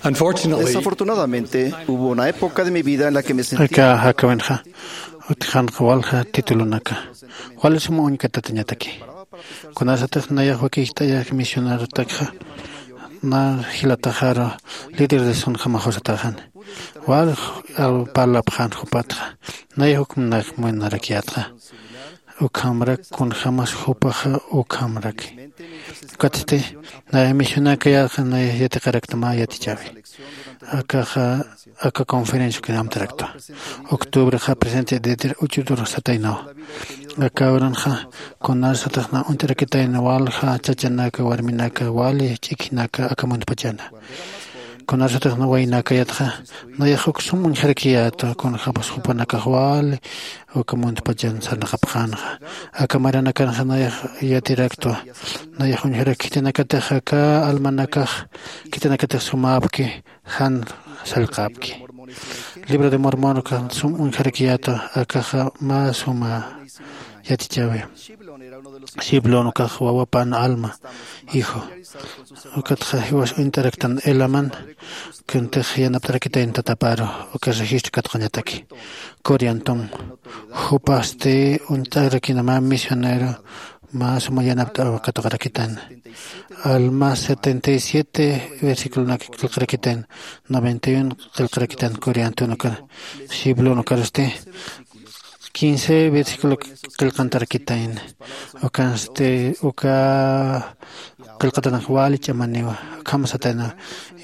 Unfortunately, Desafortunadamente, hubo una época de mi vida en la que me sentí Aka hakawenja utjan walja titulunaka. ¿Cuál es mu unika tatañataki? Kunasataq naya huakista ya misionero takja. Na hilatajaro líder de son jamajosatajan. Wal al palapjan jupatra. Naya hukumnak muenarakiatra. Ukamrak kun jamas jupaja ukamrak. Katste naya misionaka ya naya yatikarakta yatichavi. Aka conferencia que nam tracto. Octubre ja presente de 8 sataino. Aka oranja con nasatna unterkitaina walja chachanaka warminaka wali chikinaka akamund pachana. Con nasatna wainaka yatja no yahuk sumun harkiyato con jabas hupanaka wali akamund pachan sanakapjana. Akamarana kanjana yatirakto. No yahun harkitinaka tajaka almanaka kitinaka sumabki han salqabki. Libro de Mormón kan sum un harkiyato akaja ma suma yatichawe. Shiblon wapan alma hijo. Ukatja was interaktan elaman kunte yana trakita in tataparo ukajist katqanyataki. Korianton hupaste un tarakina ma misionero más mayanapta katqarakitan. Alma 77 versículo na kilqarakitan 91 kilqarakitan Korianton Shiblon karuste 15 versículo kilqantarakitan ukanste uka kilqatan wali chamaniwa kamasatana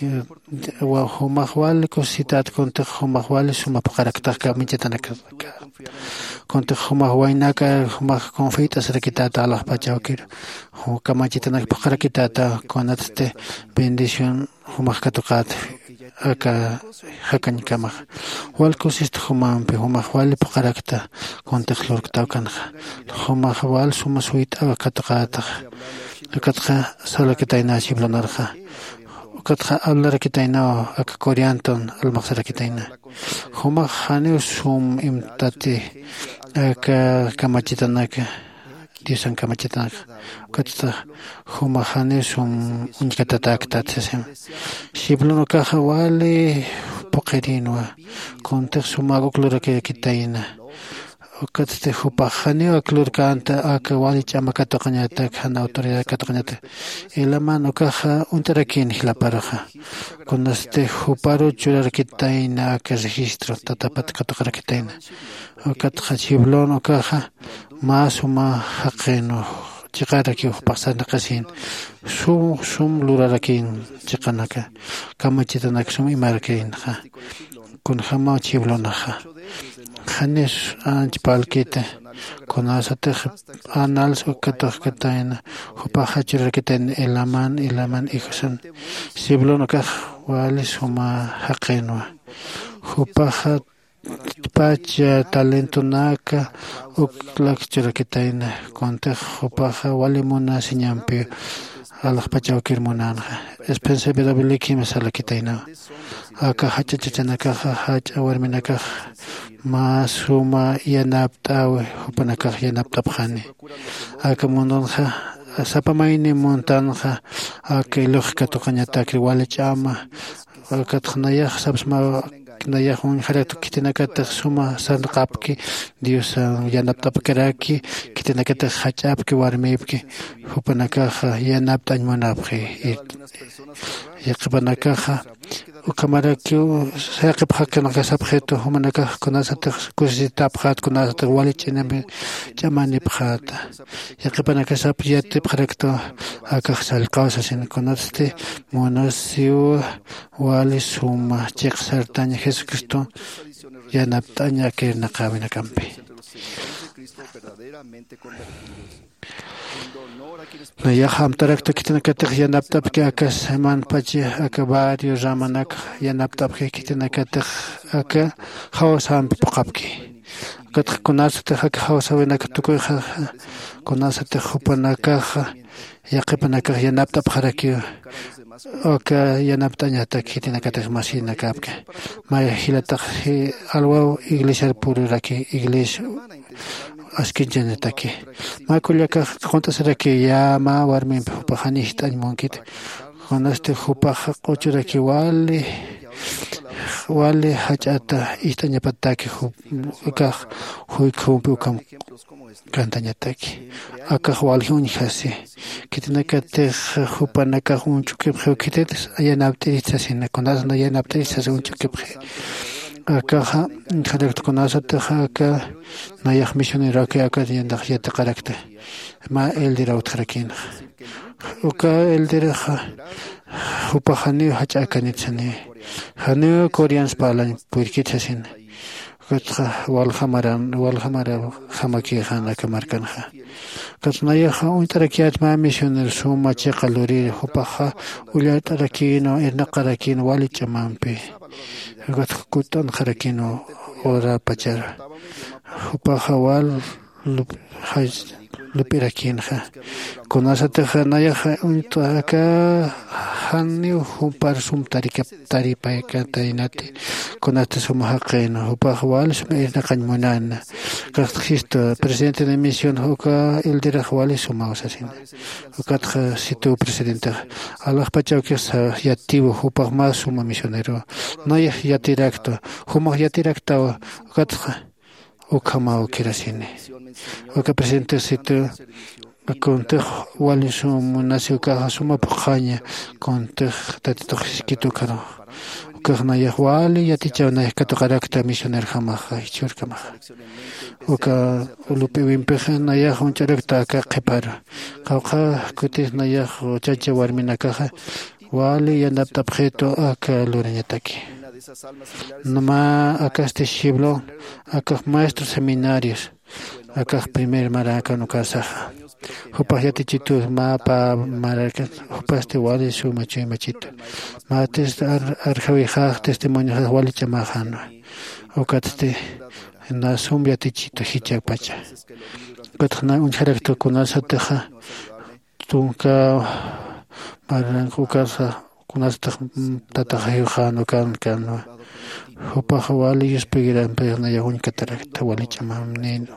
wa humahwal kusitat kunte humahwal suma paqaraktaka minchatanaka kunte humahwainaka humah confitas rakitata Allah pachawkir kamachitanak paqarakitata konaste bendición humah katuqat aka hakan kama wal kusist humam pe humah wal paqarakta kunte khlurkta kanha humah wal suma suita katuqata katqa salakitaina shiblanarha katqa allarkitaina ak Korianton almaqsarakitaina humah hani sum imtati ak kamachitanaka disan kamachitanaka katqa humah hani sum unkatatakta tsem shiblunaka wali poqerinwa kunte sumago klurkitaina Katste hupajani aklur kanta akawali chamakata qañata kana autoridad kataqañata elaman ukaja unterakin hilaparaja kunaste huparo churarkitaina aka registro tatapat kataqarakitaina ukatja chiblon ukaja masuma haqeno chiqaraki upasana qasin sum lurarakin chiqanaka kamachitanaka sum imarkin kun hama chiblonaja Hanes anchpalkite konasate anals ukatohkataina hupahachirkiten elaman ikusan siblonaka walis huma haqenwa hupaha pacha talentonaka uklakchirkitaina konte hupaha walimuna siñampi Allah pachawkir munanja espense bedabiliki mesalakitaina aka hachachanaka hacha warminaka masuma yanaptawe hupanaka yanaptapjani aka mundonja sapamaini montanja aka lógica toqañatakri wale chama aka tnaya sabsma naya un haratu kitinaka suma sanqapki Dios yanaptapkaraki kitinaka hachapki warmipki hupanaka yanaptañ manapki yaqpanaka ukamaraki saqiphakanaka sabjeto humanaka kunasata kusitaphat kunasata walichinami chamani phata yaqpanaka sapyate phrekto aka salqawsa sin kunaste monasio wali suma chiqsartaña Jesucristo yanaptaña que naqawina kampi Ya hamtarakta kitinakatik yanaptapki aka seman pachi aka varios ramanak yanaptapki kitinakatik aka hawasam paqapki kat kunasata aka hawasawinaka tukuy kunasata hupanaka yaqipanaka yanaptapqaraki aka yanaptañata kitinakatik masina kapki maya hilatak alwa iglesia pururaki iglesia askinjanataki makullaka qontasaraki yama warmin pajanihtañ monkit con jupaja ochuraki wali hachata istañapataki ukaj huykjumpi ukam kantañataki akaj waljuni hasi kitinakatej hupanakaj unchukipje ukitetes ayanaptirisasina konasna ayanaptirisas unchukipje akaja jalektokonasataja aka nayaj misionero aka yandaj yataqarakta ma eldira utjarakin uka eldira hupajani hachakanitsani hani koreans palan purkitsasin katja walhamara hamaki hana kamarkanja katnaya untarakiat ma misioner suma cheqaluri hupaja ullatarakino ernaqarakin walichamampi kutan jarakino ora pachar hupaja wal lupirakinja konasataja nayaja untaka hani humpar sumtarika taripaika tainati konasta sumajaqeno hupaja wal sumernaqañmunana kajtisto presidente de misión huka eldira wali sumawsasin hukatja situ presidente alaj pachawkisa yativo hupaja mas suma misionero nayaj yatirakto humaj yatirakta hukatja ukamao kirasini uka presidente situ kontej wali nació caja suma pujaña kontej tatitoxiskitu karo uka nayaj wali yatichawna katoqarakta misioner jamaja ichurkamaja uka ulupi wimpeja nayaj uncharakta aka qipara qawqa kutis nayaj chacha warminakaja wali yanaptapjeto aka lurañataki Nama acá shiblo, acá maestros seminarios, acá primer maraca no casaja. Hupa yati chitu mapa maraca, hupa wali su machito. Mates arjavija testimonio wali chamajano. Ukaste na sumbia tichito hichak pacha. Katna un charecto con asateja. Tunka maranco casa. Kunasta tatajayujano kan hupaja wali yuspigiran pegna yagun katarakta wali chamamnin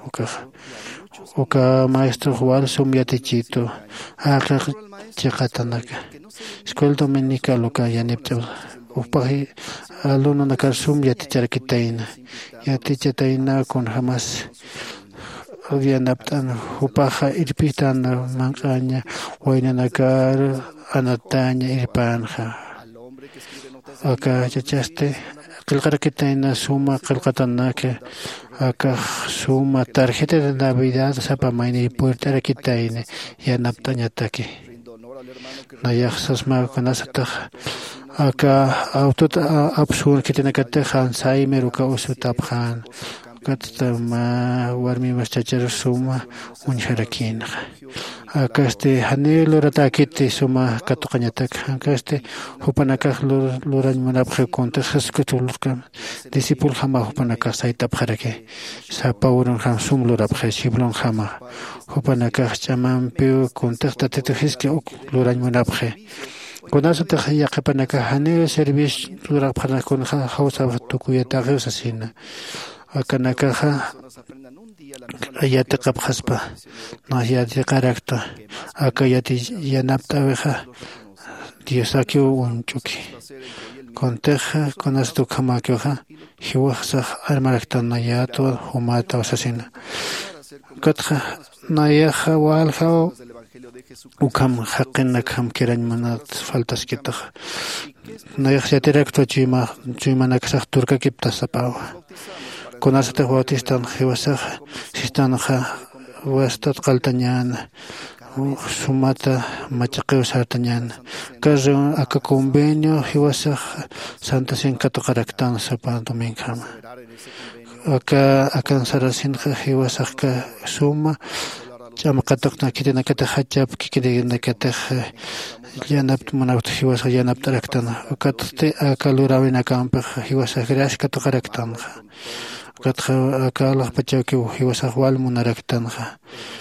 uka maestro wal sumyatichito aka chaqatanaka escuela dominical uka yanipta upaji alumno nakar sumyaticharkitaina yatichataina con jamás yanaptan hupaja irpitan manqaña waynanakar anataña irpanja acá chachaste qilqarkitaina suma qilqatanaka acá suma tarjeta de navidad sapamayni puertarakitaina yanaptañataki nayaj sasma kanasataq acá autota absur kitinakata Alzheimer uka usutapjan katama warmi maschachar suma unjarakin acá hanelo ratakiti suma katoqañatak acá hupanaka lurañ manapje konta jaskutulka disipul jama hupanaka saitapjarake sapawron jam sum lurapje shiblon jama hupanaka chamampi konta tatetijiski lurañ manapje konasata yaqapanaka hanelo service lurapjana kon hausa tukuyata asina akanakaja ayati qabqaspa nayati qarakta akayati yanaptaveja diosakio unchuki konteja konastu kamakioja hiwajsaj almarakta nayato humata osasina katja nayaja walja ukam haqina kam kirañ manat faltas kitaj nayaj yatirakto chimanaksaj turkakipta sapawa Konasata Bautistan Hiwasaj Sistanja Westat Kaltañan Sumata Machaqeo Sartañan Kajo aka convenio Hiwasaj Santa Sin Katoqaraktan Sapa Domingham Aka Sarasinja Hiwasaj ka Suma Chamaqatokna Kitinakata Hachap Kikinakata Yanapt Manaut Hiwasaj Yanaptaraktan Ukatste Akalurawina Kampa Hiwasaj Grash Katoqaraktan Katja pachauki hiwasaj wal munaraktanqa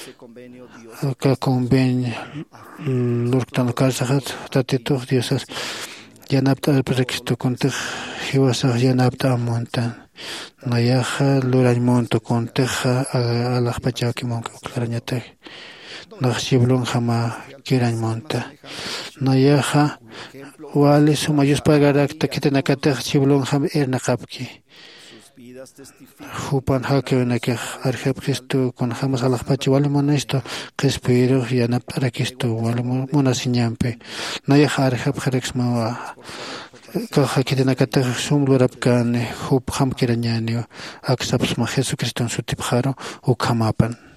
ka convenio lurktan kasajat tatituj diosas yanapta alprekisto kontej hiwasaj yanapta montan nayaja lurañ monto konteja alaj pachauki monka uklarañataj Naxiblon Hama Kiran Monta. Nayaha Wali Sumayus Pagarak Takitanakata Chiblon Ham Ernakapki. Hupan Hakevenake Arjepkistu con Hamas Alakpachi Walimonesto, Kespiro Yanap Arakistu Walimonasiñampe. Nayaha Arjep Kahakitanakata Sumlurapkane, Hub Ham Kiranyanio, Aksaps Ma Jesucristo en su tipjaro, Ukamapan.